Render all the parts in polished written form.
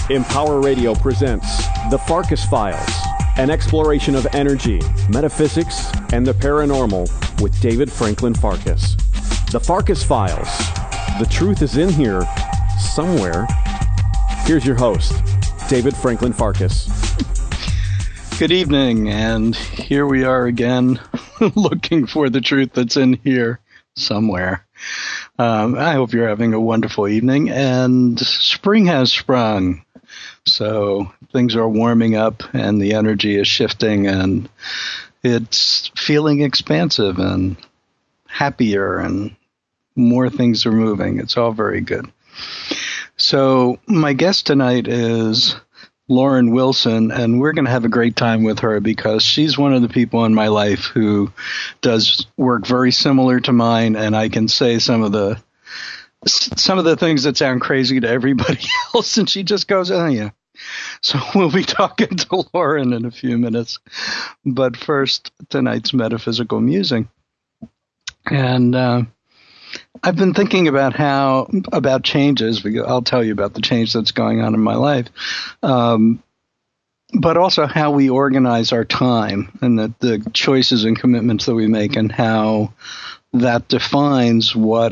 Empower Radio presents The Farkas Files, an exploration of energy, metaphysics, and the paranormal with David Franklin Farkas. The Farkas Files. The truth is in here somewhere. Here's your host, David Franklin Farkas. Good evening, and here we are again, looking for the truth that's in here somewhere. I hope you're having a wonderful evening, and spring has sprung. So things are warming up and the energy is shifting and it's feeling expansive and happier and more things are moving. It's all very good. So my guest tonight is Lauren Wilson, and we're going to have a great time with her because she's one of the people in my life who does work very similar to mine, and I can say some of the things that sound crazy to everybody else, and she just goes, oh, yeah. So we'll be talking to Lauren in a few minutes. But first, tonight's metaphysical musing. And I've been thinking about changes. I'll tell you about the change that's going on in my life. But also how we organize our time and the choices and commitments that we make and how that defines what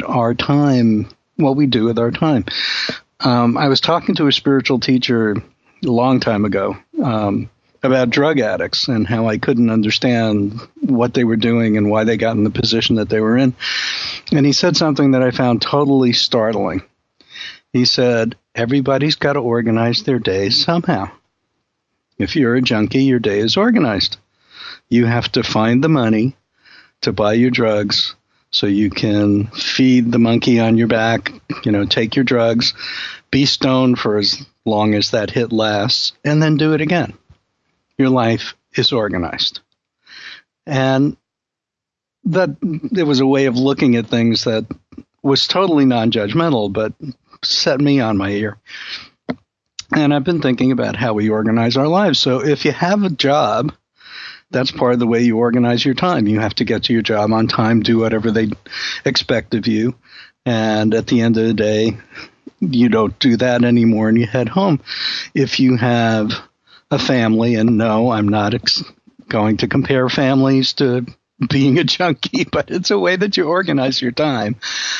we do with our time. I was talking to a spiritual teacher a long time ago about drug addicts and how I couldn't understand what they were doing and why they got in the position that they were in. And he said something that I found totally startling. He said, everybody's got to organize their day somehow. If you're a junkie, your day is organized. You have to find the money to buy your drugs so you can feed the monkey on your back, take your drugs, be stoned for as long as that hit lasts, and then do it again. Your life is organized. And that it was a way of looking at things that was totally non-judgmental, but set me on my ear. And I've been thinking about how we organize our lives. So if you have a job, that's part of the way you organize your time. You have to get to your job on time, do whatever they expect of you. And at the end of the day, you don't do that anymore and you head home. If you have a family, and no, I'm not going to compare families to being a junkie, but it's a way that you organize your time.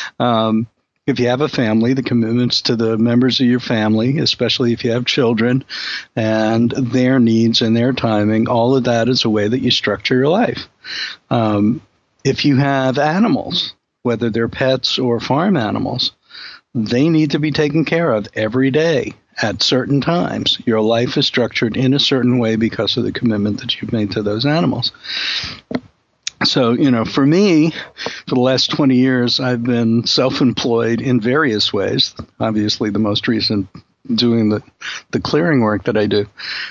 If you have a family, the commitments to the members of your family, especially if you have children and their needs and their timing, all of that is a way that you structure your life. If you have animals, whether they're pets or farm animals, they need to be taken care of every day at certain times. Your life is structured in a certain way because of the commitment that you've made to those animals. So, for me, for the last 20 years, I've been self-employed in various ways. Obviously, the most recent doing the clearing work that I do.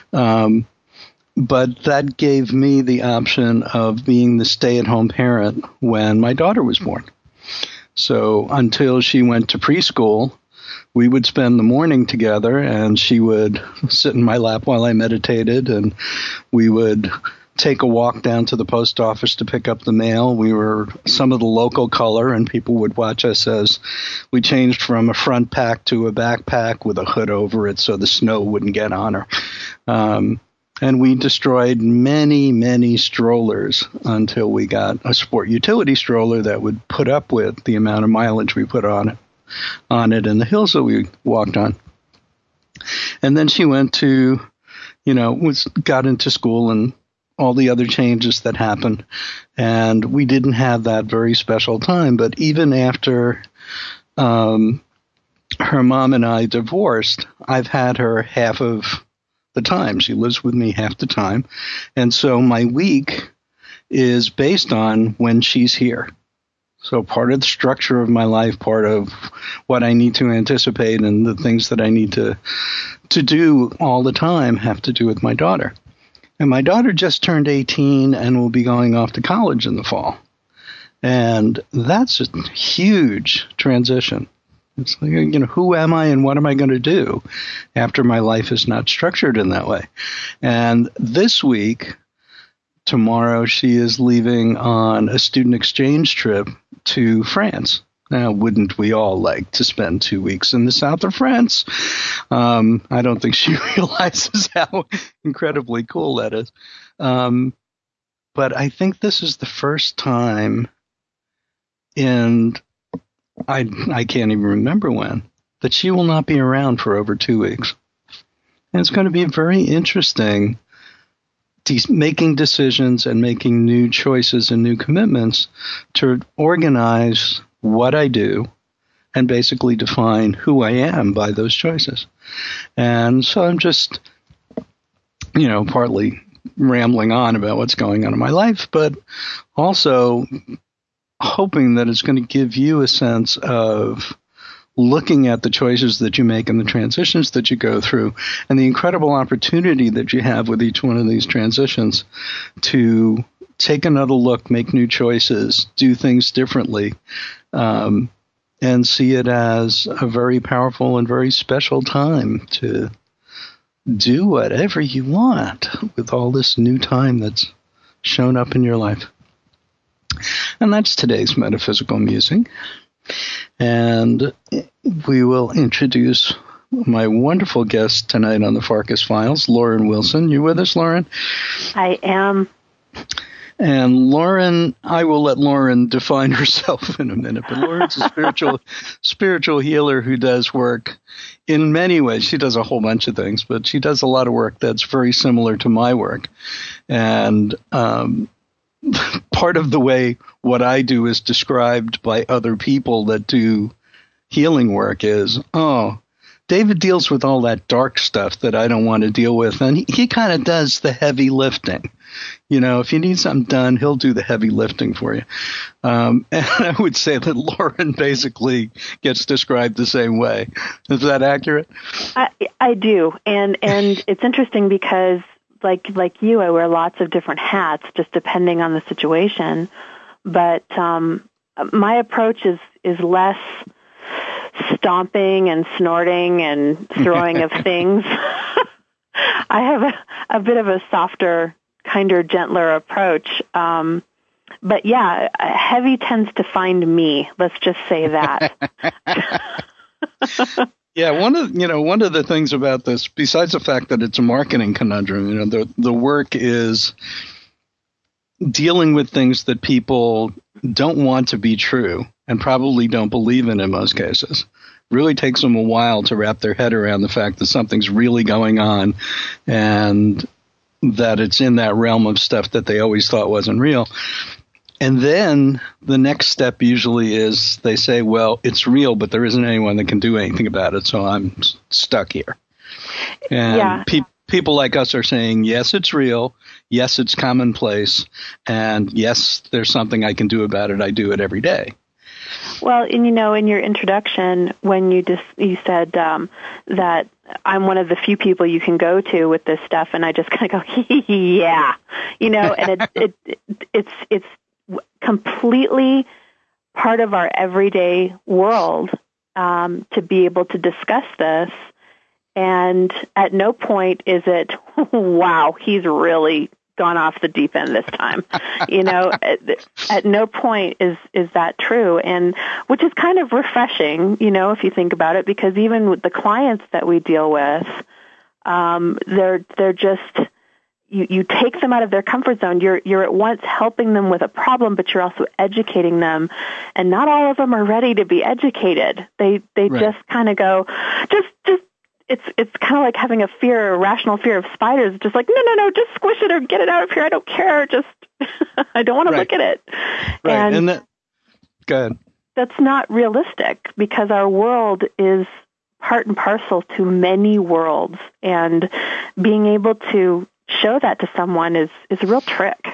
But that gave me the option of being the stay-at-home parent when my daughter was born. So until she went to preschool, we would spend the morning together, and she would sit in my lap while I meditated, and we would take a walk down to the post office to pick up the mail. We were some of the local color, and people would watch us as we changed from a front pack to a backpack with a hood over it so the snow wouldn't get on her. And we destroyed many, many strollers until we got a sport utility stroller that would put up with the amount of mileage we put on it and the hills that we walked on. And then she went to, got into school and all the other changes that happened. And we didn't have that very special time. But even after her mom and I divorced, I've had her half of the time. She lives with me half the time. And so my week is based on when she's here. So part of the structure of my life, part of what I need to anticipate and the things that I need to do all the time have to do with my daughter. And my daughter just turned 18 and will be going off to college in the fall. And that's a huge transition. It's like, who am I and what am I going to do after my life is not structured in that way? And this week, tomorrow, she is leaving on a student exchange trip to France. Now, wouldn't we all like to spend 2 weeks in the south of France? I don't think she realizes how incredibly cool that is. But I think this is the first time I can't even remember when, that she will not be around for over 2 weeks. And it's going to be very interesting making decisions and making new choices and new commitments to organize what I do and basically define who I am by those choices. And so I'm just, partly rambling on about what's going on in my life, but also hoping that it's going to give you a sense of looking at the choices that you make and the transitions that you go through and the incredible opportunity that you have with each one of these transitions to take another look, make new choices, do things differently, and see it as a very powerful and very special time to do whatever you want with all this new time that's shown up in your life. And that's today's Metaphysical Musing. And we will introduce my wonderful guest tonight on the Farkas Files, Lauren Wilson. You with us, Lauren? I am. And Lauren, I will let Lauren define herself in a minute, but Lauren's a spiritual healer who does work in many ways. She does a whole bunch of things, but she does a lot of work that's very similar to my work. And part of the way what I do is described by other people that do healing work is, David deals with all that dark stuff that I don't want to deal with, and he kind of does the heavy lifting. If you need something done, he'll do the heavy lifting for you. And I would say that Lauren basically gets described the same way. Is that accurate? I do, and it's interesting because like you, I wear lots of different hats, just depending on the situation. But my approach is less stomping and snorting and throwing of things. I have a bit of a softer, kinder, gentler approach. But yeah, heavy tends to find me. Let's just say that. Yeah, one of the things about this, besides the fact that it's a marketing conundrum, the work is dealing with things that people don't want to be true and probably don't believe in most cases. It really takes them a while to wrap their head around the fact that something's really going on and that it's in that realm of stuff that they always thought wasn't real. And then the next step usually is they say, well, it's real, but there isn't anyone that can do anything about it, so I'm stuck here. And people like us are saying, yes, it's real, yes, it's commonplace, and yes, there's something I can do about it. I do it every day. Well, and in your introduction, when you said that I'm one of the few people you can go to with this stuff, and I just kind of go, yeah, and it's completely part of our everyday world to be able to discuss this. And at no point is it, wow, he's really gone off the deep end this time. At no point is that true, and which is kind of refreshing, if you think about it, because even with the clients that we deal with, they're just, you take them out of their comfort zone. You're at once helping them with a problem, but you're also educating them, and not all of them are ready to be educated. They right. Just kind of go, just. It's kind of like having a rational fear of spiders. Just like, no, just squish it or get it out of here. I don't care. Just, I don't want to look at it. Right. And go ahead. That's not realistic because our world is part and parcel to many worlds. And being able to show that to someone is a real trick.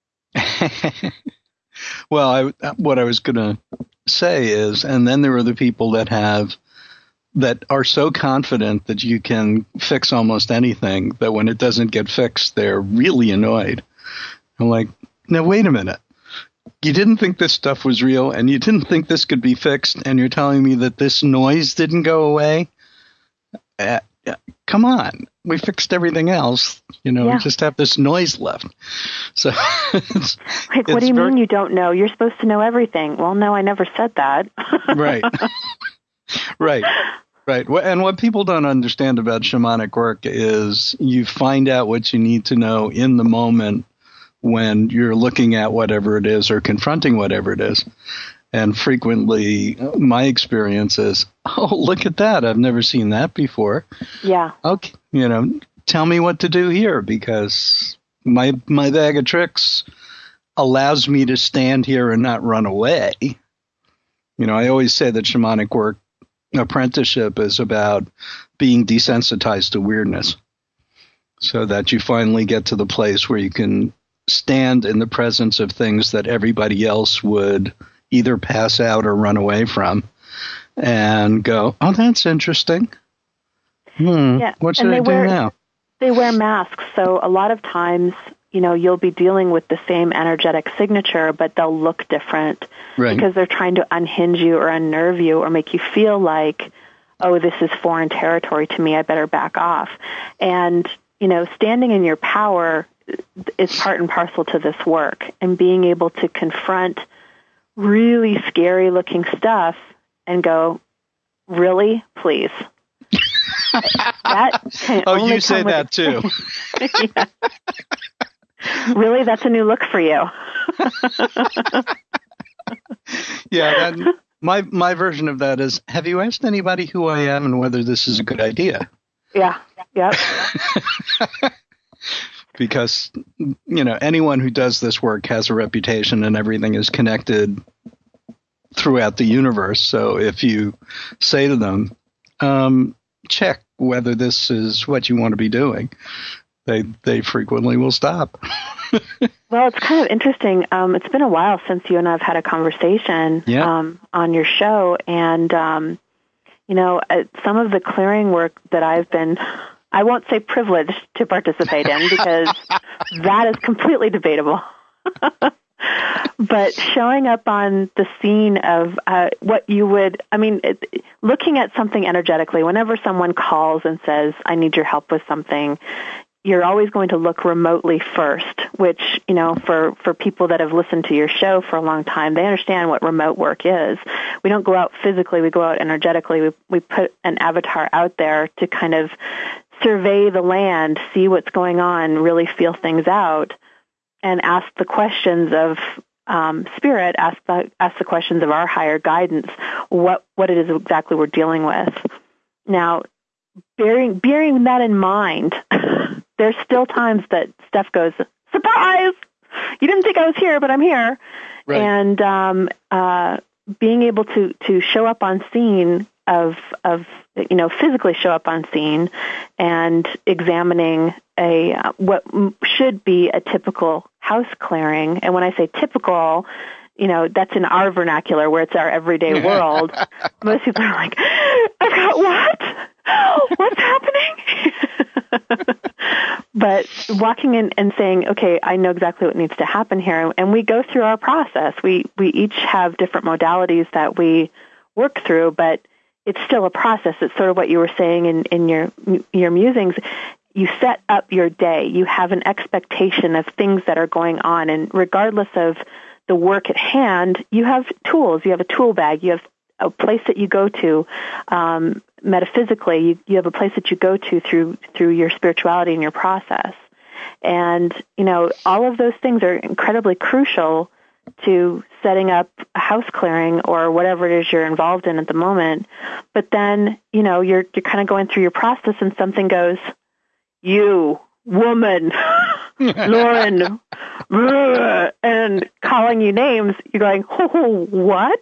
Well, what I was going to say is, and then there are the people that are so confident that you can fix almost anything that when it doesn't get fixed, they're really annoyed. I'm like, now, wait a minute. You didn't think this stuff was real and you didn't think this could be fixed, and you're telling me that this noise didn't go away? Come on. we fixed everything else. We just have this noise left. So, like, what do you mean you don't know? You're supposed to know everything. Well, no, I never said that. Right. Right. And what people don't understand about shamanic work is you find out what you need to know in the moment when you're looking at whatever it is or confronting whatever it is. And frequently, my experience is, oh, look at that. I've never seen that before. Yeah. Okay. Tell me what to do here, because my bag of tricks allows me to stand here and not run away. I always say that shamanic work apprenticeship is about being desensitized to weirdness, so that you finally get to the place where you can stand in the presence of things that everybody else would either pass out or run away from, and go, oh, that's interesting. Yeah. What should I do now? They wear masks, so a lot of times, you'll be dealing with the same energetic signature, but they'll look different, right? Because they're trying to unhinge you or unnerve you or make you feel like, oh, this is foreign territory to me, I better back off. And, standing in your power is part and parcel to this work, and being able to confront really scary looking stuff and go, really? Please. That can only you say that too. Yeah. Really? That's a new look for you. Yeah. My version of that is, have you asked anybody who I am and whether this is a good idea? Yeah. Yep. Because, anyone who does this work has a reputation, and everything is connected throughout the universe. So if you say to them, check whether this is what you want to be doing, they frequently will stop. Well, it's kind of interesting. It's been a while since you and I have had a conversation on your show. And, some of the clearing work that I've been, I won't say privileged to participate in, because that is completely debatable. But showing up on the scene of what you would, looking at something energetically, whenever someone calls and says, I need your help with something, you're always going to look remotely first, which, for people that have listened to your show for a long time, they understand what remote work is. We don't go out physically, we go out energetically. We put an avatar out there to kind of survey the land, see what's going on, really feel things out, and ask the questions of spirit, ask the questions of our higher guidance, what it is exactly we're dealing with. Now, bearing that in mind, there's still times that stuff goes, surprise! You didn't think I was here, but I'm here. Right. And being able to show up on scene physically show up on scene and examining what should be a typical house clearing. And when I say typical, that's in our vernacular, where it's our everyday world. Most people are like, I've got what? What's happening? But walking in and saying, okay, I know exactly what needs to happen here. And we go through our process. We each have different modalities that we work through, but it's still a process. It's sort of what you were saying in your musings. You set up your day. You have an expectation of things that are going on. And regardless of the work at hand, you have tools. You have a tool bag. You have a place that you go to metaphysically. You have a place that you go to through your spirituality and your process. And, all of those things are incredibly crucial to setting up a house clearing or whatever it is you're involved in at the moment. But then, you're kind of going through your process and something goes, you, woman, Lauren, and calling you names. You're going, oh, what?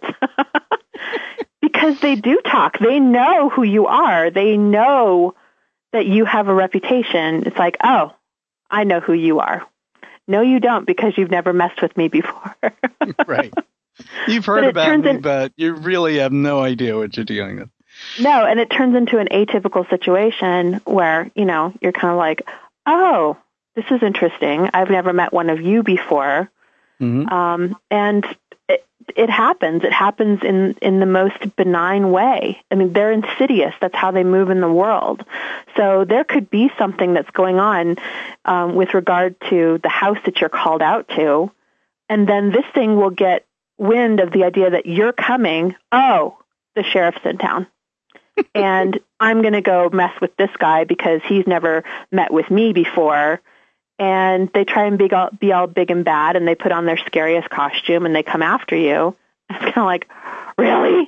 Because they do talk. They know who you are. They know that you have a reputation. It's like, oh, I know who you are. No, you don't, because you've never messed with me before. Right. You've heard about me, but you really have no idea what you're dealing with. No, and it turns into an atypical situation where, you're kind of like, oh, this is interesting. I've never met one of you before. Mm-hmm. And it happens. It happens in the most benign way. I mean, they're insidious. That's how they move in the world. So there could be something that's going on with regard to the house that you're called out to, and then this thing will get wind of the idea that you're coming. Oh, the sheriff's in town. And I'm going to go mess with this guy because he's never met with me before. And they try and be all big and bad, and they put on their scariest costume, and they come after you. It's kind of like, really?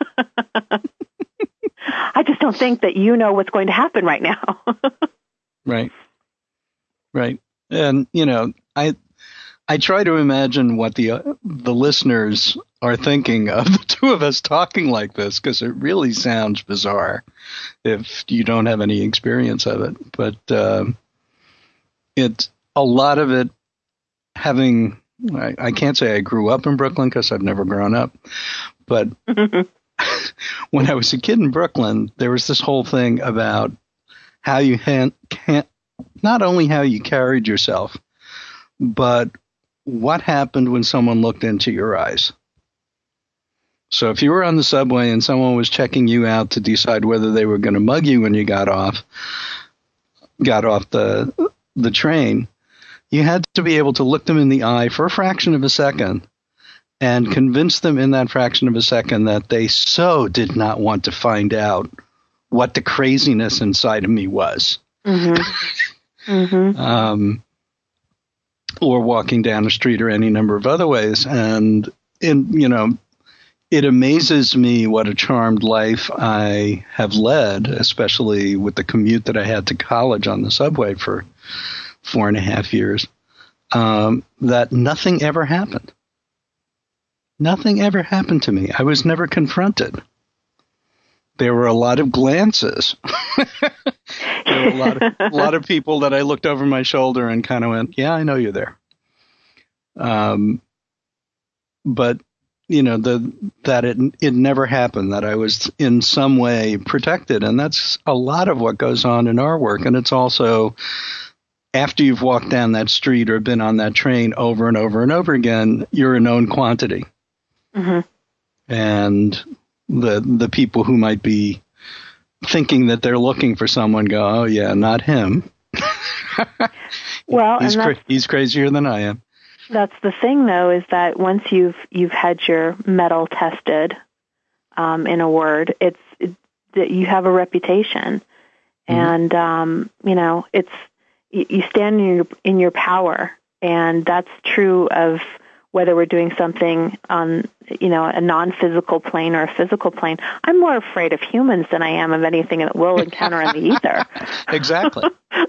I just don't think that you know what's going to happen right now. Right. And, I try to imagine what the listeners are thinking of the two of us talking like this, because it really sounds bizarre if you don't have any experience of it. But it's a lot of it having, I can't say I grew up in Brooklyn because I've never grown up, but when I was a kid in Brooklyn, there was this whole thing about how you can't, not only how you carried yourself, but what happened when someone looked into your eyes. So if you were on the subway and someone was checking you out to decide whether they were going to mug you when you got off the train, you had to be able to look them in the eye for a fraction of a second and convince them in that fraction of a second that they so did not want to find out what the craziness inside of me was. Mm-hmm. Mm-hmm. Or walking down the street or any number of other ways. And, it amazes me what a charmed life I have led, especially with the commute that I had to college on the subway for 4.5 years, that nothing ever happened. Nothing ever happened to me. I was never confronted. There were a lot of glances. There were a lot of people that I looked over my shoulder and kind of went, yeah, I know you're there. But, that it never happened, that I was in some way protected. And that's a lot of what goes on in our work. And it's also, after you've walked down that street or been on that train over and over and over again, you're a known quantity. Mm-hmm. And the people who might be thinking that they're looking for someone go, oh, yeah, not him. Well, he's crazier than I am. That's the thing, though, is that once you've had your mettle tested, in a word, that you have a reputation, mm-hmm. and it's you stand in your power, and that's true of whether we're doing something on a non-physical plane or a physical plane. I'm more afraid of humans than I am of anything that we'll encounter in the ether. Exactly.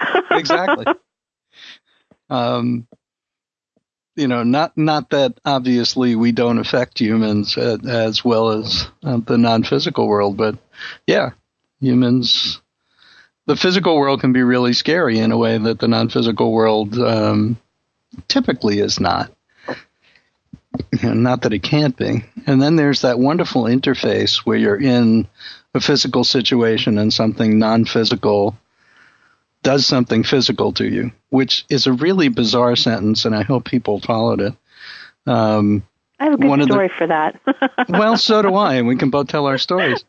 Not that obviously we don't affect humans as well as the non-physical world, but yeah, humans, the physical world can be really scary in a way that the non-physical world typically is not. Not that it can't be. And then there's that wonderful interface where you're in a physical situation and something non-physical does something physical to you, which is a really bizarre sentence, and I hope people followed it. I have a good story for that. Well, so do I, and we can both tell our stories.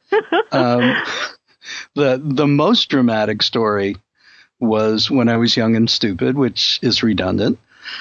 The most dramatic story was when I was young and stupid, which is redundant.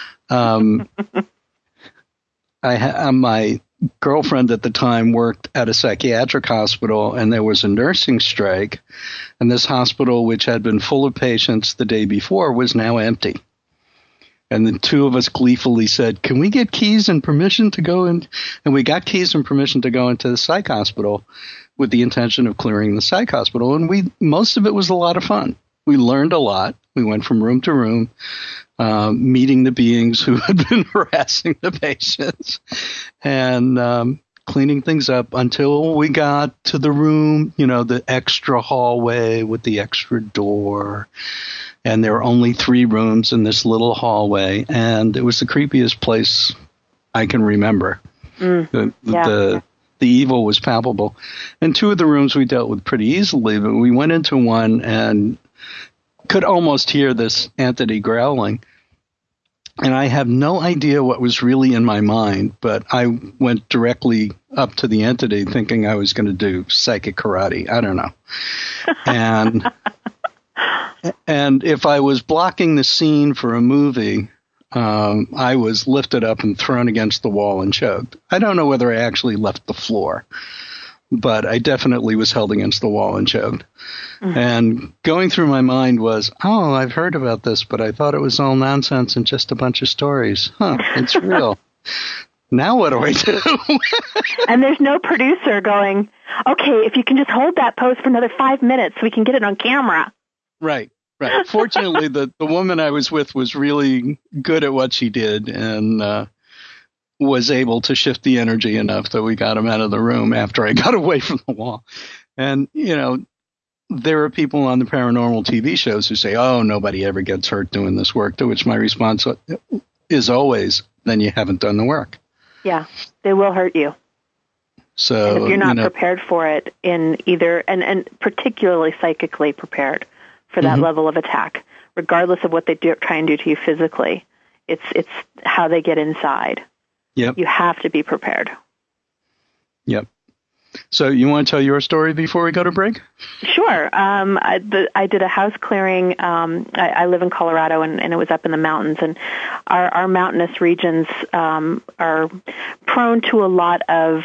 My girlfriend at the time worked at a psychiatric hospital, and there was a nursing strike, and this hospital, which had been full of patients the day before, was now empty. And the two of us gleefully said, can we get keys and permission to go in? And we got keys and permission to go into the psych hospital with the intention of clearing the psych hospital. And most of it was a lot of fun. We learned a lot. We went from room to room, meeting the beings who had been harassing the patients and cleaning things up until we got to the room, the extra hallway with the extra door. And there were only 3 rooms in this little hallway. And it was the creepiest place I can remember. The evil was palpable. And 2 of the rooms we dealt with pretty easily, but we went into one and could almost hear this entity growling. And I have no idea what was really in my mind, but I went directly up to the entity thinking I was going to do psychic karate. I don't know. And if I was blocking the scene for a movie, I was lifted up and thrown against the wall and choked. I don't know whether I actually left the floor, but I definitely was held against the wall and choked. Mm-hmm. And going through my mind was, oh, I've heard about this, but I thought it was all nonsense and just a bunch of stories. It's real. Now what do I do? And there's no producer going, okay, if you can just hold that pose for another 5 minutes, we can get it on camera. Right. Fortunately, the woman I was with was really good at what she did and was able to shift the energy enough that we got him out of the room after I got away from the wall. And, there are people on the paranormal TV shows who say, oh, nobody ever gets hurt doing this work, to which my response is always, then you haven't done the work. Yeah, they will hurt you. So, and if you're not prepared for it in either, and particularly psychically prepared for that level of attack, regardless of what they try and do to you physically, it's how they get inside. Yep. You have to be prepared. Yep. So you want to tell your story before we go to break? Sure. I did a house clearing. I live in Colorado, and it was up in the mountains. And our mountainous regions are prone to a lot of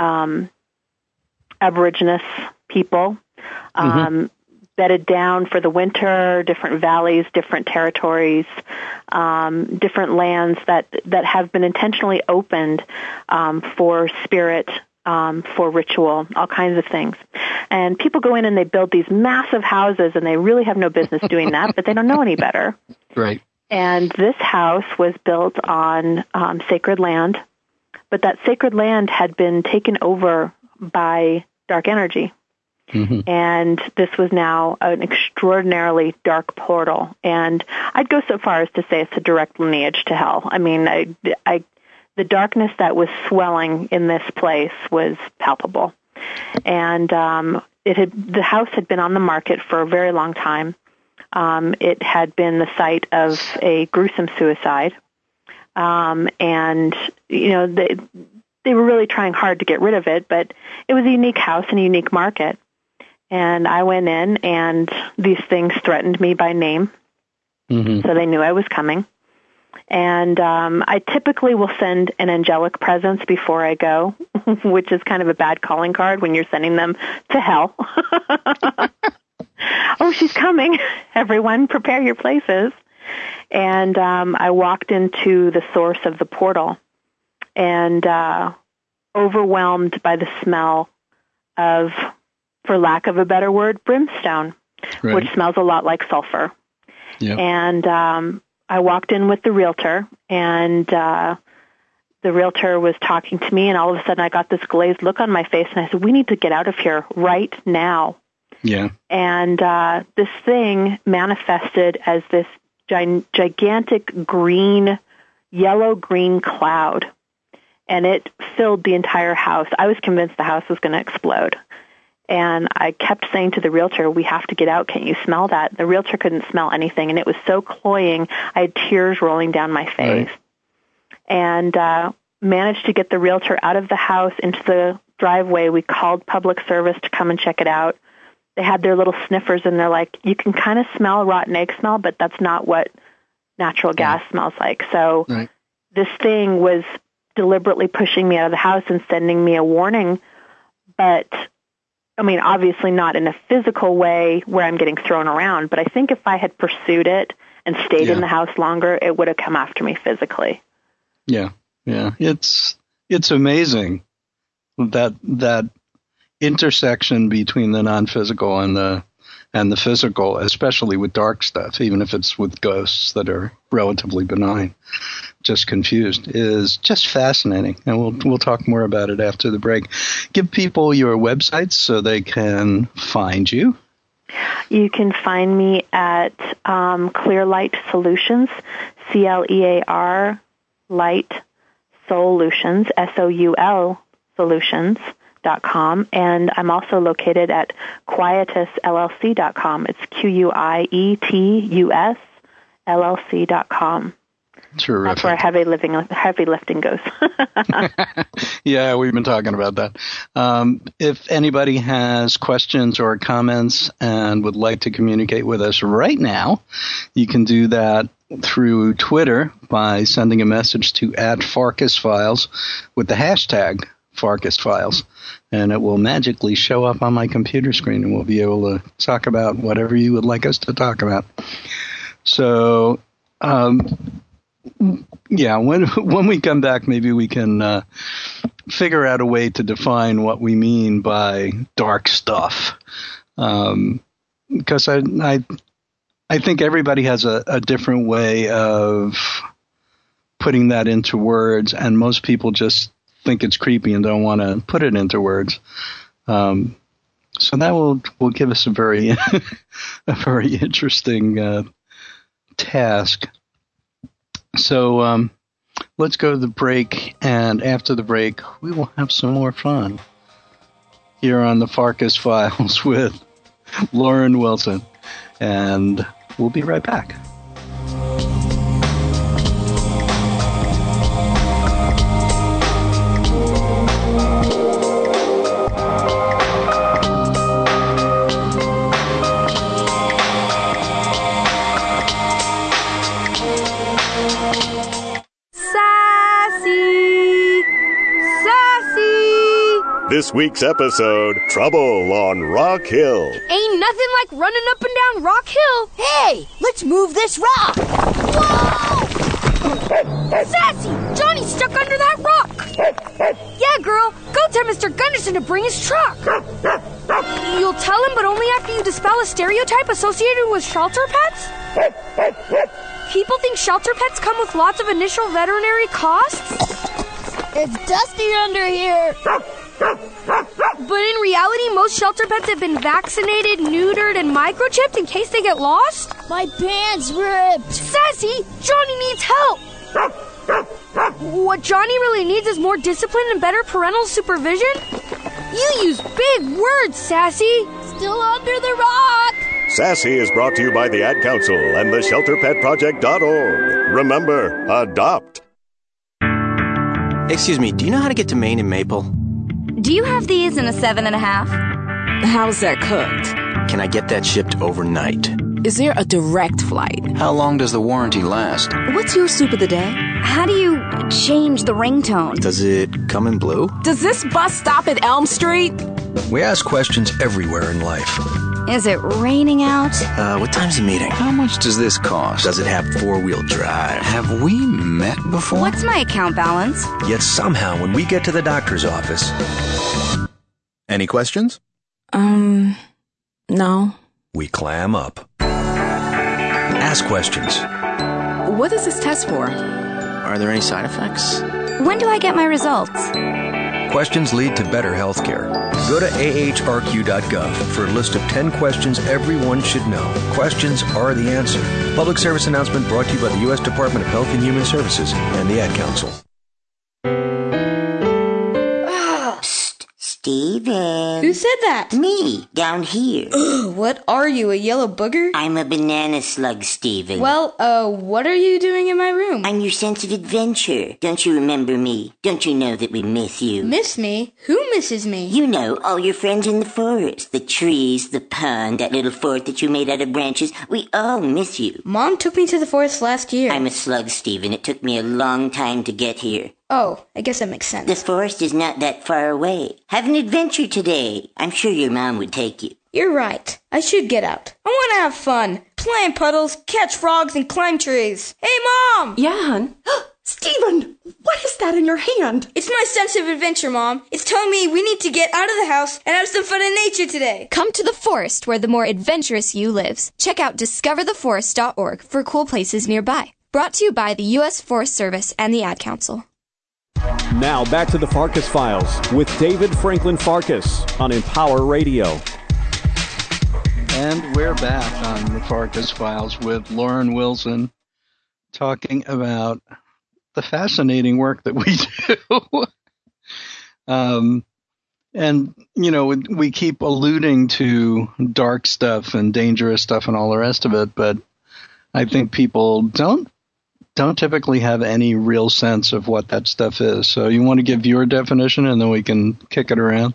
Aborigines people, bedded down for the winter, different valleys, different territories, different lands that have been intentionally opened for spirit, for ritual, all kinds of things. And people go in and they build these massive houses, and they really have no business doing that, but they don't know any better. Right. And this house was built on sacred land, but that sacred land had been taken over by dark energy. Mm-hmm. And this was now an extraordinarily dark portal. And I'd go so far as to say it's a direct lineage to hell. I mean, the darkness that was swelling in this place was palpable. And the house had been on the market for a very long time. It had been the site of a gruesome suicide. And, they were really trying hard to get rid of it, but it was a unique house and a unique market. And I went in, and these things threatened me by name, so they knew I was coming. And I typically will send an angelic presence before I go, which is kind of a bad calling card when you're sending them to hell. Oh, she's coming. Everyone, prepare your places. And I walked into the source of the portal, and overwhelmed by the smell of, for lack of a better word, brimstone, right, which smells a lot like sulfur. Yep. And I walked in with the realtor, and the realtor was talking to me, and all of a sudden I got this glazed look on my face, and I said, we need to get out of here right now. Yeah. And this thing manifested as this gigantic yellow-green cloud, and it filled the entire house. I was convinced the house was going to explode. And I kept saying to the realtor, we have to get out. Can't you smell that? The realtor couldn't smell anything, and it was so cloying. I had tears rolling down my face. Right. And managed to get the realtor out of the house into the driveway. We called public service to come and check it out. They had their little sniffers, and they're like, you can kind of smell rotten egg smell, but that's not what natural gas smells like. So this thing was deliberately pushing me out of the house and sending me a warning, but I mean, obviously not in a physical way where I'm getting thrown around, but I think if I had pursued it and stayed in the house longer, it would have come after me physically. Yeah. It's amazing that intersection between the non-physical and the physical, especially with dark stuff, even if it's with ghosts that are relatively benign, just confused, is just fascinating. And we'll talk more about it after the break. Give people your websites so they can find you. You can find me at Clear Light Solutions, CLEAR Light Solutions, SOUL Solutions.com, and I'm also located at QuietusLLC.com. It's QUIETUS LLC.com. Terrific. That's where heavy lifting goes. Yeah, we've been talking about that. If anybody has questions or comments and would like to communicate with us right now, you can do that through Twitter by sending a message to @FarkasFiles with the hashtag FarkasFiles, and it will magically show up on my computer screen, and we'll be able to talk about whatever you would like us to talk about. So, yeah, when we come back, maybe we can figure out a way to define what we mean by dark stuff, because I think everybody has a different way of putting that into words, and most people just think it's creepy and don't want to put it into words. So that will give us a very a very interesting task. So let's go to the break, and after the break, we will have some more fun here on the Farkas Files with Lauren Wilson, and we'll be right back. This week's episode, Trouble on Rock Hill. Ain't nothing like running up and down Rock Hill. Hey, let's move this rock. Whoa! Sassy, Johnny's stuck under that rock. Yeah, girl, go tell Mr. Gunderson to bring his truck. You'll tell him, but only after you dispel a stereotype associated with shelter pets? People think shelter pets come with lots of initial veterinary costs. It's dusty under here. But in reality, most shelter pets have been vaccinated, neutered, and microchipped in case they get lost. My pants ripped. Sassy, Johnny needs help. What Johnny really needs is more discipline and better parental supervision. You use big words, Sassy. Still under the rock. Sassy is brought to you by the Ad Council and the ShelterPetProject.org. Remember, adopt. Excuse me, do you know how to get to Maine and Maple? Do you have these in a 7.5? How's that cooked? Can I get that shipped overnight? Is there a direct flight? How long does the warranty last? What's your soup of the day? How do you change the ringtone? Does it come in blue? Does this bus stop at Elm Street? We ask questions everywhere in life. Is it raining out? What time's the meeting? How much does this cost? Does it have 4-wheel drive? Have we met before? What's my account balance? Yet somehow when we get to the doctor's office... Any questions? No. We clam up. Ask questions. What is this test for? Are there any side effects? When do I get my results? Questions lead to better healthcare. Go to ahrq.gov for a list of 10 questions everyone should know. Questions are the answer. Public service announcement brought to you by the U.S. Department of Health and Human Services and the Ad Council. Steven. Who said that? Me, down here. What are you, a yellow booger? I'm a banana slug, Steven. Well, what are you doing in my room? I'm your sense of adventure. Don't you remember me? Don't you know that we miss you? Miss me? Who misses me? You know, all your friends in the forest. The trees, the pond, that little fort that you made out of branches. We all miss you. Mom took me to the forest last year. I'm a slug, Steven. It took me a long time to get here. Oh, I guess that makes sense. The forest is not that far away. Have an adventure today. I'm sure your mom would take you. You're right. I should get out. I want to have fun. Play in puddles, catch frogs, and climb trees. Hey, Mom! Yeah, hon? Steven, what is that in your hand? It's my sense of adventure, Mom. It's telling me we need to get out of the house and have some fun in nature today. Come to the forest where the more adventurous you lives. Check out discovertheforest.org for cool places nearby. Brought to you by the U.S. Forest Service and the Ad Council. Now back to the Farkas Files with David Franklin Farkas on Empower Radio. And we're back on the Farkas Files with Lauren Wilson talking about the fascinating work that we do. And, you know, we keep alluding to dark stuff and dangerous stuff and all the rest of it, but I think people don't don't typically have any real sense of what that stuff is. So you want to give your definition, and then we can kick it around?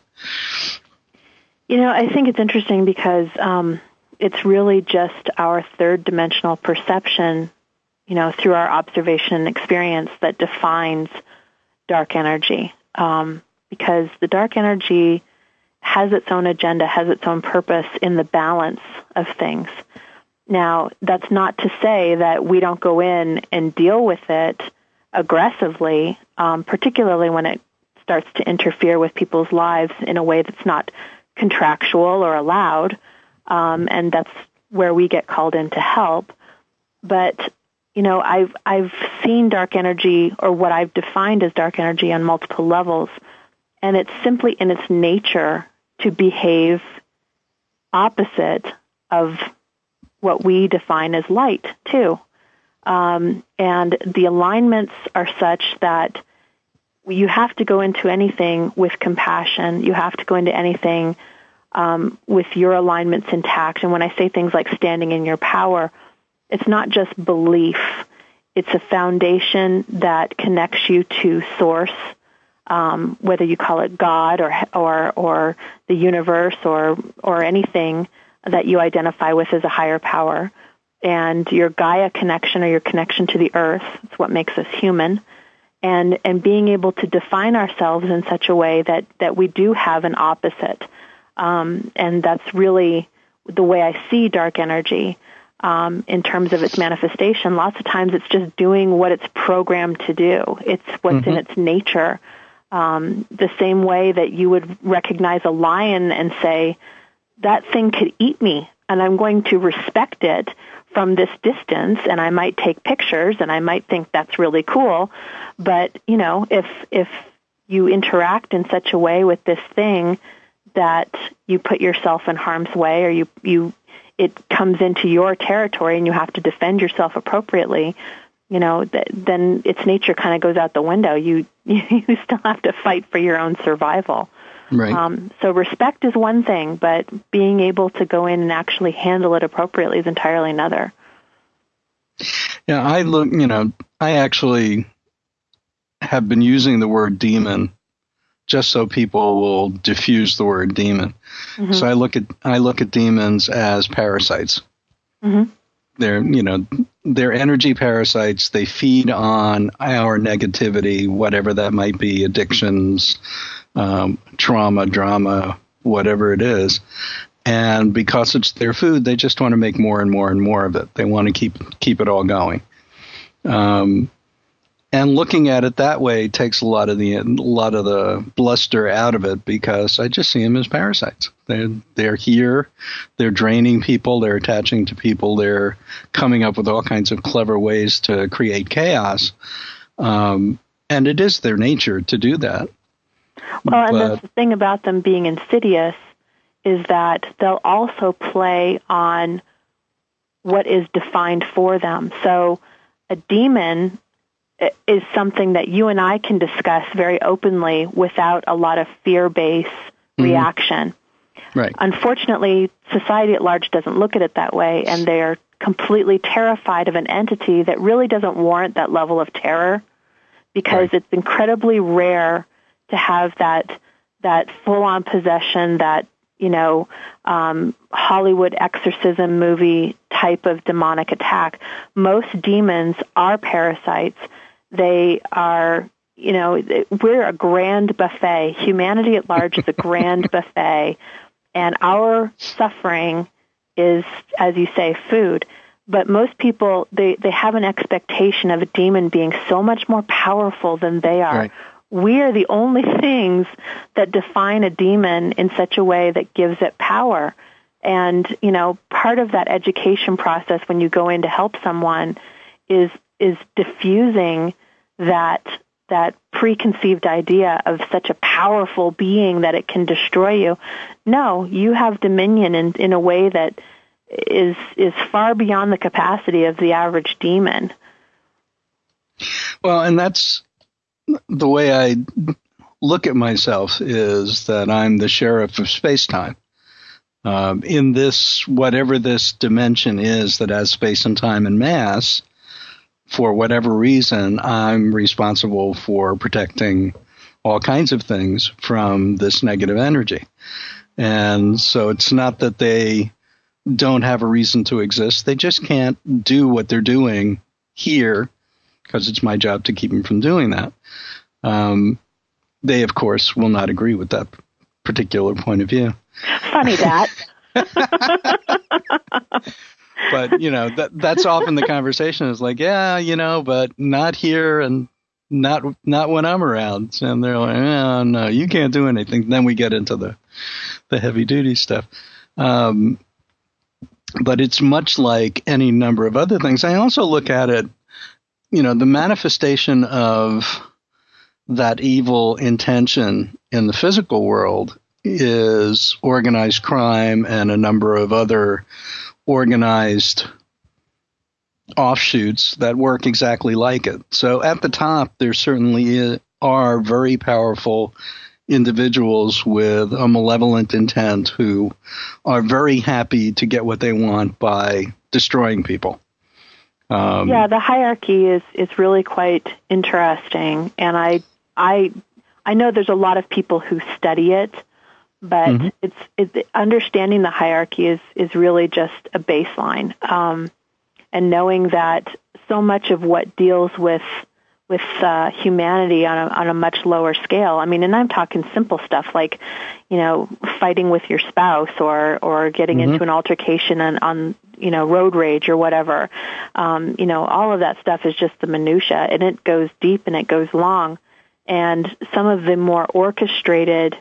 I think it's interesting because it's really just our third-dimensional perception, through our observation and experience that defines dark energy. Because the dark energy has its own agenda, has its own purpose in the balance of things. Now, that's not to say that we don't go in and deal with it aggressively, particularly when it starts to interfere with people's lives in a way that's not contractual or allowed, and that's where we get called in to help. But, I've seen dark energy, or what I've defined as dark energy, on multiple levels, and it's simply in its nature to behave opposite of what we define as light, too. And the alignments are such that you have to go into anything with compassion. You have to go into anything with your alignments intact. And when I say things like standing in your power, it's not just belief. It's a foundation that connects you to Source, whether you call it God or the universe or anything that you identify with as a higher power. And your Gaia connection, or your connection to the earth, is what makes us human. And being able to define ourselves in such a way that we do have an opposite. And that's really the way I see dark energy in terms of its manifestation. Lots of times it's just doing what it's programmed to do. It's what's in its nature. The same way that you would recognize a lion and say, that thing could eat me, and I'm going to respect it from this distance, and I might take pictures, and I might think that's really cool. But, if you interact in such a way with this thing that you put yourself in harm's way, or it comes into your territory and you have to defend yourself appropriately, then its nature kind of goes out the window. You still have to fight for your own survival. Right. So respect is one thing, but being able to go in and actually handle it appropriately is entirely another. Yeah, I actually have been using the word demon just so people will diffuse the word demon. Mm-hmm. So I look at demons as parasites. Mm-hmm. They're energy parasites. They feed on our negativity, whatever that might be, addictions, trauma, drama, whatever it is. And because it's their food, they just want to make more and more and more of it. They want to keep it all going. And looking at it that way takes a lot of the bluster out of it, because I just see them as parasites. They're here, they're draining people, they're attaching to people, they're coming up with all kinds of clever ways to create chaos. And it is their nature to do that. Well, and that's the thing about them being insidious, is that they'll also play on what is defined for them. So a demon is something that you and I can discuss very openly without a lot of fear-based reaction. Right. Unfortunately, society at large doesn't look at it that way, and they're completely terrified of an entity that really doesn't warrant that level of terror, because it's incredibly rare to have that full-on possession, that Hollywood exorcism movie type of demonic attack. Most demons are parasites. They are, we're a grand buffet. Humanity at large is a grand buffet, and our suffering is, as you say, food. But most people, they have an expectation of a demon being so much more powerful than they are. Right. We are the only things that define a demon in such a way that gives it power. And, part of that education process when you go in to help someone is diffusing that preconceived idea of such a powerful being that it can destroy you. No, you have dominion in a way that is far beyond the capacity of the average demon. Well, and that's the way I look at myself, is that I'm the sheriff of space-time. In this, whatever this dimension is that has space and time and mass, for whatever reason, I'm responsible for protecting all kinds of things from this negative energy. And so it's not that they don't have a reason to exist. They just can't do what they're doing here because it's my job to keep them from doing that. They, of course, will not agree with that particular point of view. Funny that. But, you know, that's often the conversation is like, yeah, you know, but not here and not when I'm around. And they're like, oh, no, you can't do anything. Then we get into the heavy duty stuff. But it's much like any number of other things. I also look at it, you know, the manifestation of that evil intention in the physical world is organized crime and a number of other organized offshoots that work exactly like it. So at the top, there certainly are very powerful individuals with a malevolent intent who are very happy to get what they want by destroying people. Yeah, the hierarchy is really quite interesting, and I know there's a lot of people who study it, but it's understanding the hierarchy is really just a baseline, and knowing that so much of what deals with humanity on a much lower scale. I mean, and I'm talking simple stuff like, you know, fighting with your spouse or getting into an altercation on you know, road rage or whatever. You know, all of that stuff is just the minutia, and it goes deep and it goes long. And some of the more orchestrated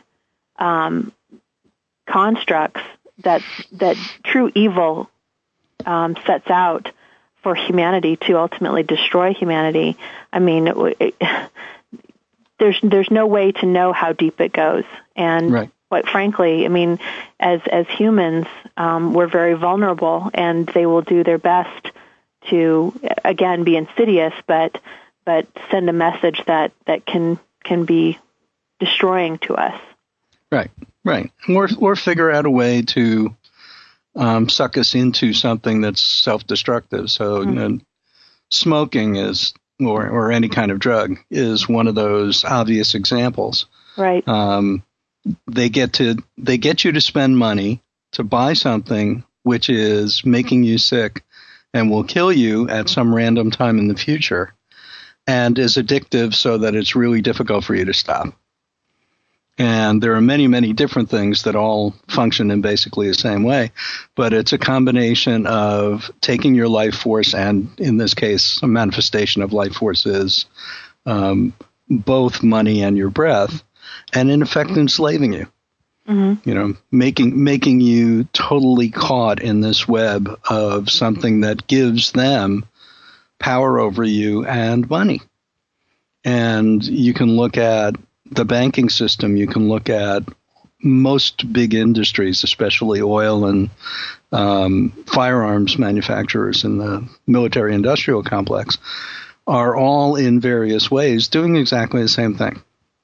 constructs that true evil sets out for humanity to ultimately destroy humanity. I mean, there's no way to know how deep it goes. And quite frankly, I mean, as humans, we're very vulnerable, and they will do their best to, again, be insidious, but send a message that can be destroying to us. Right. Or figure out a way to suck us into something that's self-destructive. So you know, smoking is, or any kind of drug, is one of those obvious examples. Right. They get you to spend money to buy something which is making you sick and will kill you at some random time in the future, and is addictive so that it's really difficult for you to stop. And there are many, many different things that all function in basically the same way, but it's a combination of taking your life force, and in this case, a manifestation of life force is both money and your breath, and in effect enslaving you. You know, making you totally caught in this web of something that gives them power over you and money. And you can look at the banking system, you can look at most big industries, especially oil and firearms manufacturers in the military-industrial complex, are all in various ways doing exactly the same thing.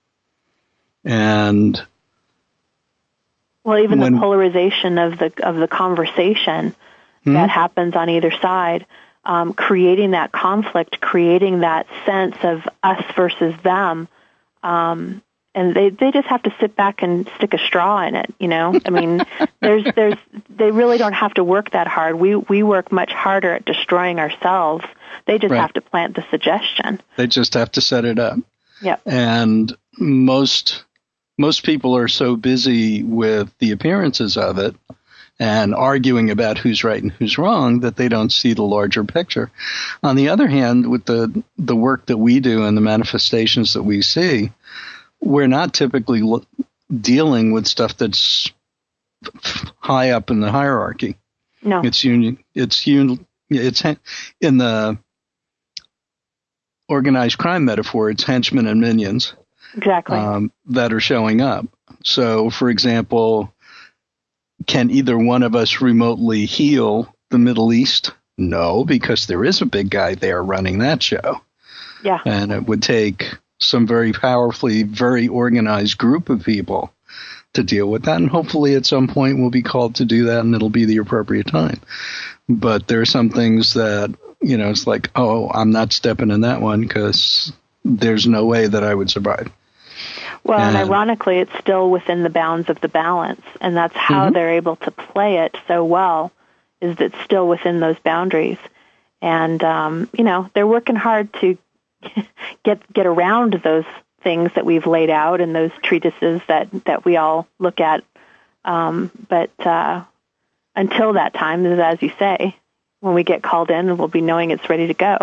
And well, even the polarization of the conversation that happens on either side, creating that conflict, creating that sense of us versus them. And they just have to sit back and stick a straw in it, you know? I mean, they really don't have to work that hard. We work much harder at destroying ourselves. They just have to plant the suggestion. They just have to set it up. Yep. And most people are so busy with the appearances of it and arguing about who's right and who's wrong that they don't see the larger picture. On the other hand, with the work that we do and the manifestations that we see, we're not typically dealing with stuff that's high up in the hierarchy. No, it's in the organized crime metaphor. It's henchmen and minions, exactly, that are showing up. So, for example, can either one of us remotely heal the Middle East? No, because there is a big guy there running that show. Yeah. And it would take some very powerfully, very organized group of people to deal with that. And hopefully at some point we'll be called to do that, and it'll be the appropriate time. But there are some things that it's like, oh, I'm not stepping in that one because there's no way that I would survive. Well, and ironically, it's still within the bounds of the balance, and that's how they're able to play it so well, is that it's still within those boundaries. And, they're working hard to get around those things that we've laid out and those treatises that we all look at. But until that time, as you say, when we get called in, we'll be knowing it's ready to go.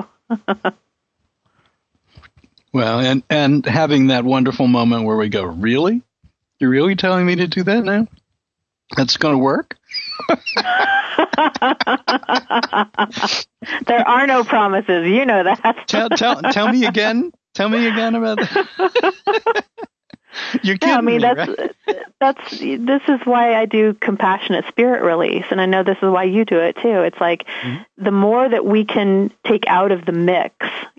Well, and having that wonderful moment where we go, really? You're really telling me to do that now? That's going to work? There are no promises. You know that. Tell me again. Tell me again about that. You're kidding me, right? This is why I do compassionate spirit release, and I know this is why you do it too. It's like the more that we can take out of the mix,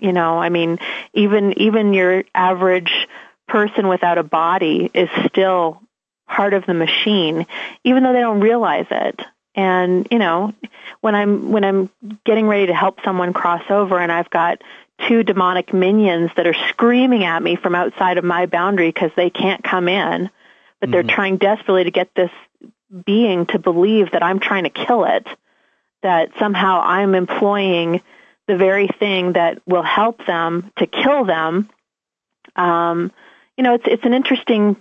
even your average person without a body is still part of the machine, even though they don't realize it. And when I'm getting ready to help someone cross over, and I've got 2 demonic minions that are screaming at me from outside of my boundary because they can't come in, but they're trying desperately to get this being to believe that I'm trying to kill it, that somehow I'm employing the very thing that will help them to kill them. It's an interesting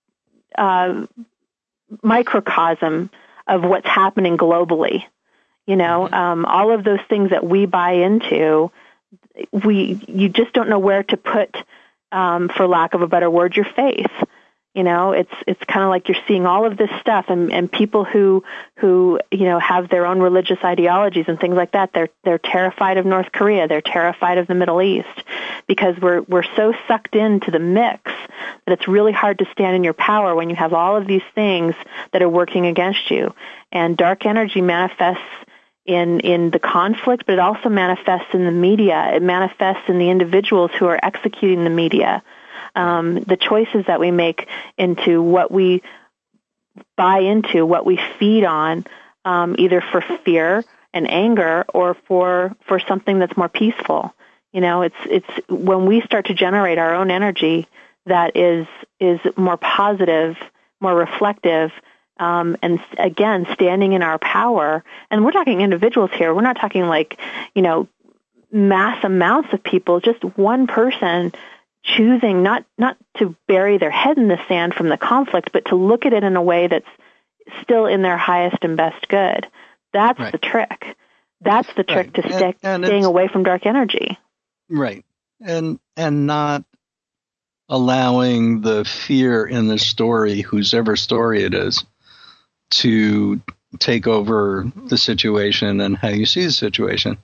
microcosm of what's happening globally. All of those things that we buy into, you just don't know where to put, for lack of a better word, your faith. It's kind of like you're seeing all of this stuff, and people who have their own religious ideologies and things like that. They're terrified of North Korea. They're terrified of the Middle East because we're so sucked into the mix that it's really hard to stand in your power when you have all of these things that are working against you. And dark energy manifests in the conflict, but it also manifests in the media. It manifests in the individuals who are executing the media. The choices that we make into what we buy into, what we feed on, either for fear and anger or for something that's more peaceful. It's when we start to generate our own energy that is more positive, more reflective, and again, standing in our power. And we're talking individuals here. We're not talking like, mass amounts of people, just one person choosing not to bury their head in the sand from the conflict, but to look at it in a way that's still in their highest and best good. That's the trick. That's the trick to staying away from dark energy. Right. And not allowing the fear in the story, whosever story it is, to take over the situation and how you see the situation.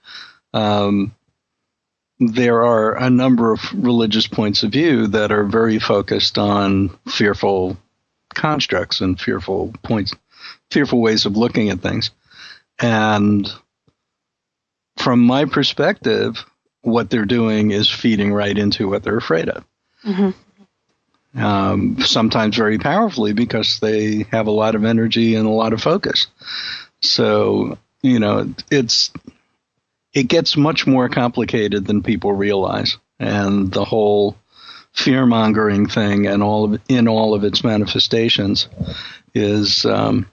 There are a number of religious points of view that are very focused on fearful constructs and fearful ways of looking at things. And from my perspective, what they're doing is feeding right into what they're afraid of. Sometimes very powerfully because they have a lot of energy and a lot of focus. So, it gets much more complicated than people realize. And the whole fear-mongering thing and in all of its manifestations is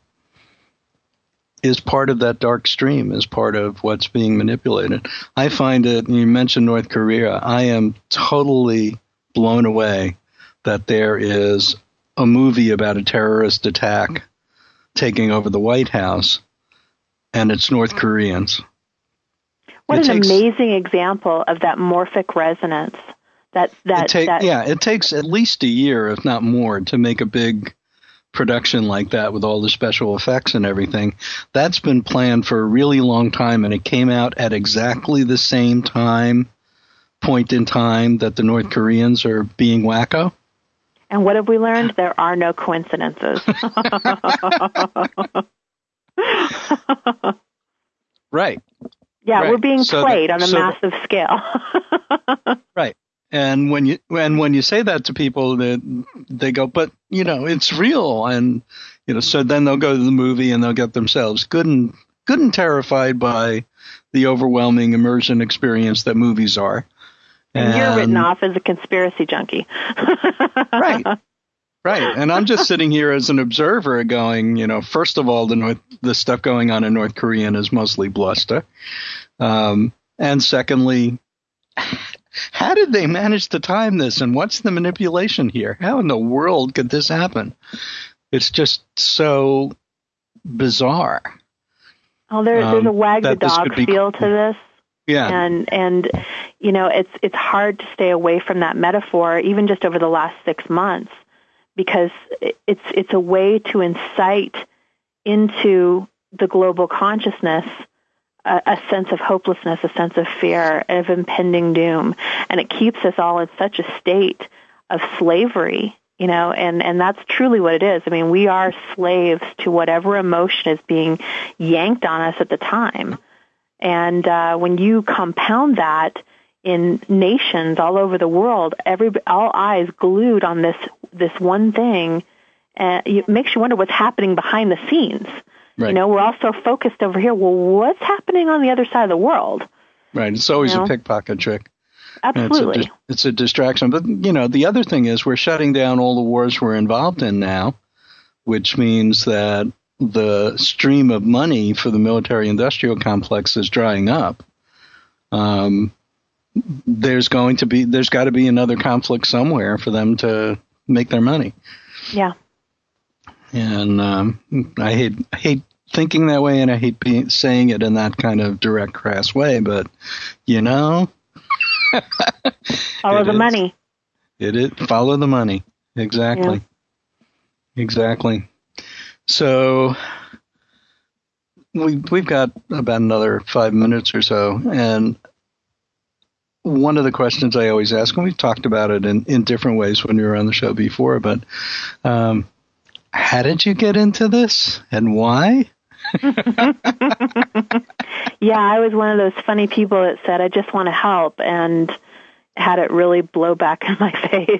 part of that dark stream, is part of what's being manipulated. I find it, you mentioned North Korea, I am totally blown away that there is a movie about a terrorist attack taking over the White House, and it's North Koreans. What an amazing example of that morphic resonance. It takes at least a year, if not more, to make a big production like that with all the special effects and everything. That's been planned for a really long time, and it came out at exactly the same point in time that the North Koreans are being wacko. And what have we learned? There are no coincidences. Right. Yeah, right. We're being played on a massive scale. Right. And when you say that to people, they go, but it's real, and so then they'll go to the movie and they'll get themselves good and terrified by the overwhelming immersion experience that movies are. And you're written off as a conspiracy junkie. Right. And I'm just sitting here as an observer going, first of all, the stuff going on in North Korea is mostly bluster. And secondly, how did they manage to time this? And what's the manipulation here? How in the world could this happen? It's just so bizarre. Oh, there's a wag the dog feel to this. Yeah. And it's hard to stay away from that metaphor, even just over the last 6 months, because it's a way to incite into the global consciousness a sense of hopelessness, a sense of fear, of impending doom. And it keeps us all in such a state of slavery, and that's truly what it is. I mean, we are slaves to whatever emotion is being yanked on us at the time. And when you compound that in nations all over the world, all eyes glued on this one thing, it makes you wonder what's happening behind the scenes. Right. We're all so focused over here. Well, what's happening on the other side of the world? Right. It's always a pickpocket trick. Absolutely. It's a distraction. But, the other thing is we're shutting down all the wars we're involved in now, which means that the stream of money for the military-industrial complex is drying up. There's got to be another conflict somewhere for them to make their money. Yeah. And I hate thinking that way, and I hate saying it in that kind of direct, crass way. But follow the money. Follow the money. Exactly. Yeah. Exactly. So we've got about another 5 minutes or so, and one of the questions I always ask, and we've talked about it in different ways when we were on the show before, but how did you get into this and why? Yeah, I was one of those funny people that said, I just want to help, and had it really blow back in my face.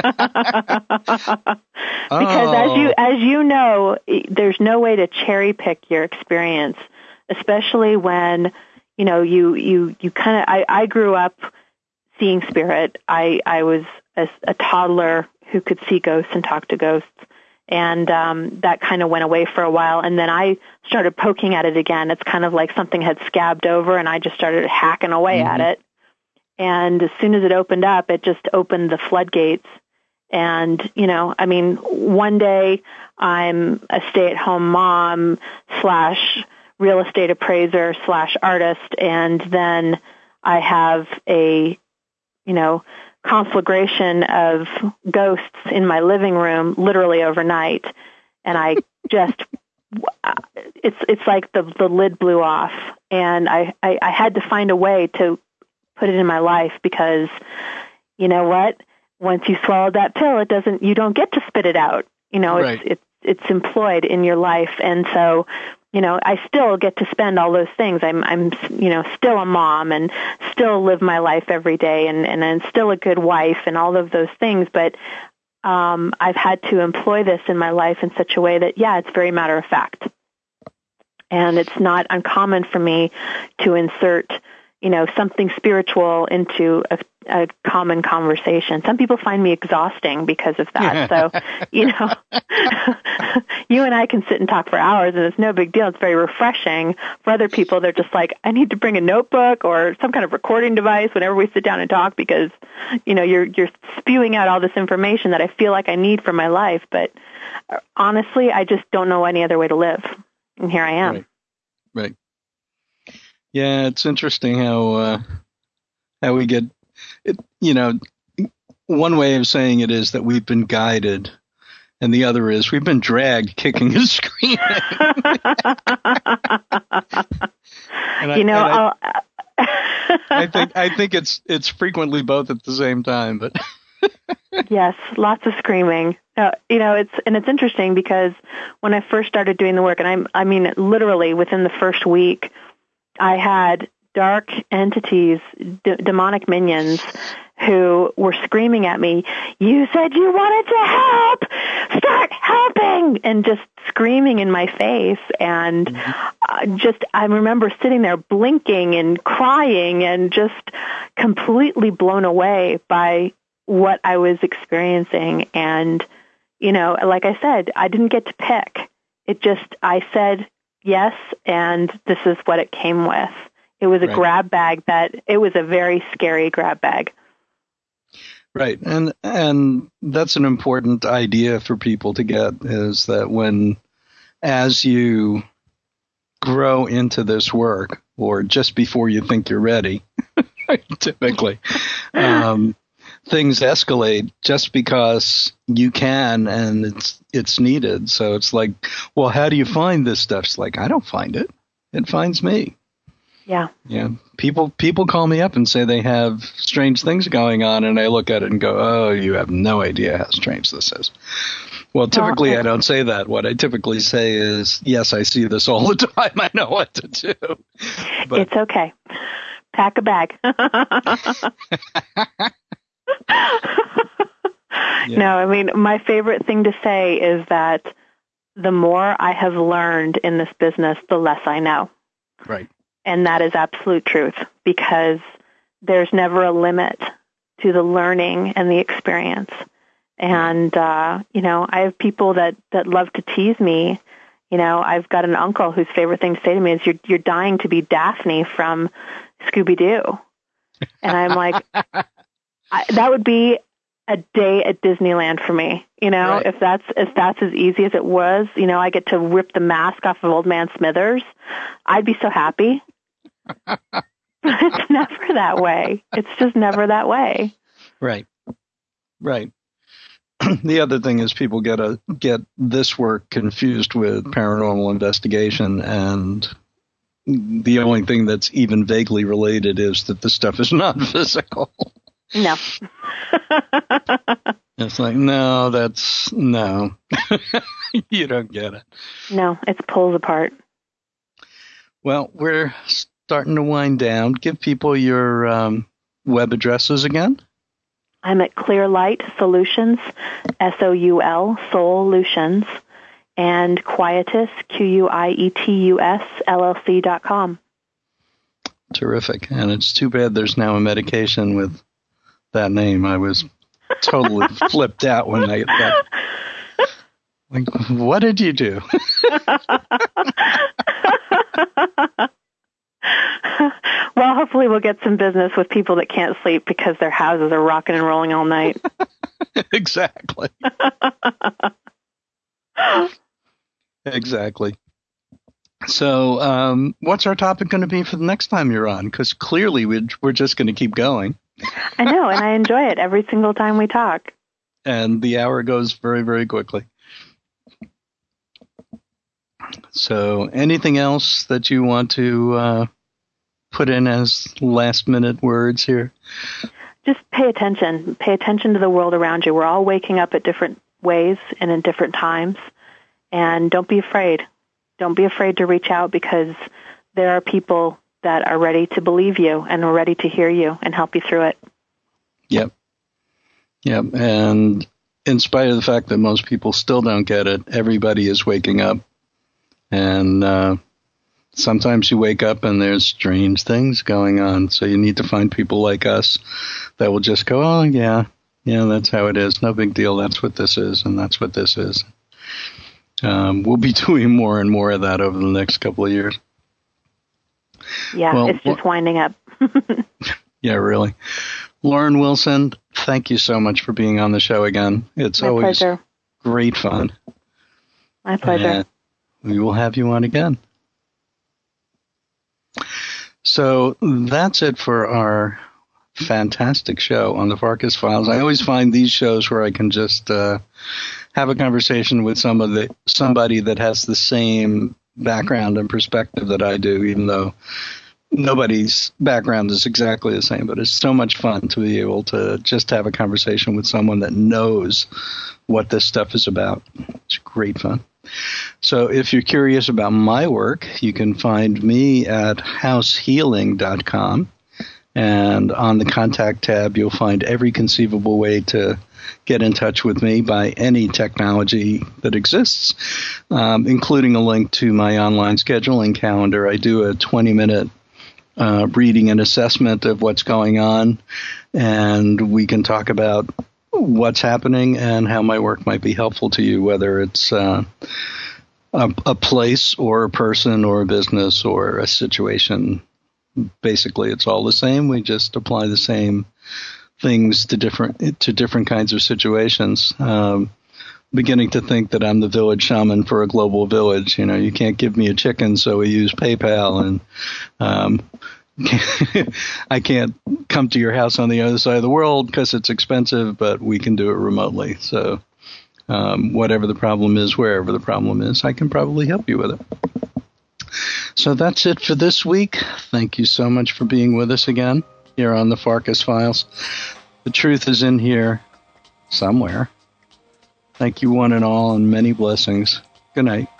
Because as you know, there's no way to cherry pick your experience, especially when, you kind of, I grew up seeing spirit. I was a toddler who could see ghosts and talk to ghosts. And that kind of went away for a while, and then I started poking at it again. It's kind of like something had scabbed over, and I just started hacking away at it. And as soon as it opened up, it just opened the floodgates. And, one day I'm a stay-at-home mom / real estate appraiser / artist, and then I have a, conflagration of ghosts in my living room literally overnight, and I just it's like the lid blew off, and I had to find a way to put it in my life, because you know what, once you swallow that pill, you don't get to spit it out. Right. It's employed in your life, and so I still get to spend all those things. I'm still a mom and still live my life every day, and I'm still a good wife and all of those things. But I've had to employ this in my life in such a way that, it's very matter of fact. And it's not uncommon for me to insert, something spiritual into a common conversation. Some people find me exhausting because of that. So, you and I can sit and talk for hours, and it's no big deal. It's very refreshing. For other people, they're just like, I need to bring a notebook or some kind of recording device whenever we sit down and talk, because, you're spewing out all this information that I feel like I need for my life. But honestly, I just don't know any other way to live. And here I am. Right. Yeah, it's interesting how we get it. One way of saying it is that we've been guided, and the other is we've been dragged kicking and screaming. I think it's frequently both at the same time, but yes, lots of screaming. It's interesting, because when I first started doing the work, and I mean literally within the first week, I had dark entities, demonic minions, who were screaming at me, "You said you wanted to help! Start helping!" jumping, and just screaming in my face. And I remember sitting there blinking and crying and just completely blown away by what I was experiencing. And, like I said, I didn't get to pick. I said yes, and this is what it came with. It was a grab bag it was a very scary grab bag. Right. And that's an important idea for people to get, is that as you grow into this work, or just before you think you're ready, typically, things escalate just because you can and it's needed. So it's like, well, how do you find this stuff? It's like, I don't find it. It finds me. Yeah. Yeah. People call me up and say they have strange things going on, and I look at it and go, oh, you have no idea how strange this is. Well, typically I don't say that. What I typically say is, yes, I see this all the time. I know what to do. But it's okay. Pack a bag. Yeah. No, I mean, my favorite thing to say is that the more I have learned in this business, the less I know. Right. And that is absolute truth, because there's never a limit to the learning and the experience. And, I have people that love to tease me. I've got an uncle whose favorite thing to say to me is, you're dying to be Daphne from Scooby-Doo. And I'm like, that would be a day at Disneyland for me. Right. If that's as easy as it was, I get to rip the mask off of Old Man Smithers, I'd be so happy. But it's never that way. It's just never that way. Right. Right. The other thing is people get this work confused with paranormal investigation, and the only thing that's even vaguely related is that the stuff is not physical. No. It's like, no. You don't get it. No, it's pulls apart. Well, we're starting to wind down. Give people your web addresses again. I'm at Clearlight Solutions, SOUL, Solutions, and Quietus, QUIETUS, LLC.com. Terrific. And it's too bad there's now a medication with that name. I was totally flipped out when I got like, what did you do? Well, hopefully we'll get some business with people that can't sleep because their houses are rocking and rolling all night. Exactly. Exactly. So what's our topic going to be for the next time you're on? Because clearly we're just going to keep going. I know, and I enjoy it every single time we talk. And the hour goes very, very quickly. So anything else that you want to put in as last-minute words here? Just pay attention. Pay attention to the world around you. We're all waking up at different ways and in different times. And don't be afraid. Don't be afraid to reach out, because there are people that are ready to believe you and are ready to hear you and help you through it. Yep. And in spite of the fact that most people still don't get it, everybody is waking up. And sometimes you wake up and there's strange things going on. So you need to find people like us that will just go, oh, yeah, that's how it is. No big deal. That's what this is, and that's what this is. We'll be doing more and more of that over the next couple of years. Yeah, well, it's just winding up. Yeah, really. Lauren Wilson, thank you so much for being on the show again. It's My always pleasure. Great fun. My pleasure. And we will have you on again. So that's it for our fantastic show on the Farkas Files. I always find these shows where I can just have a conversation with somebody that has the same background and perspective that I do, even though nobody's background is exactly the same. But it's so much fun to be able to just have a conversation with someone that knows what this stuff is about. It's great fun. So if you're curious about my work, you can find me at househealing.com. And on the contact tab, you'll find every conceivable way to get in touch with me by any technology that exists, including a link to my online scheduling calendar. I do a 20-minute reading and assessment of what's going on, and we can talk about what's happening and how my work might be helpful to you, whether it's a place or a person or a business or a situation. Basically, it's all the same. We just apply the same things to different kinds of situations. Beginning to think that I'm the village shaman for a global village. You can't give me a chicken, so we use PayPal, and I can't come to your house on the other side of the world because it's expensive, but we can do it remotely. So whatever the problem is, wherever the problem is, I can probably help you with it. So that's it for this week. Thank you so much for being with us again here on the Farkas Files. The truth is in here somewhere. Thank you one and all, and many blessings. Good night.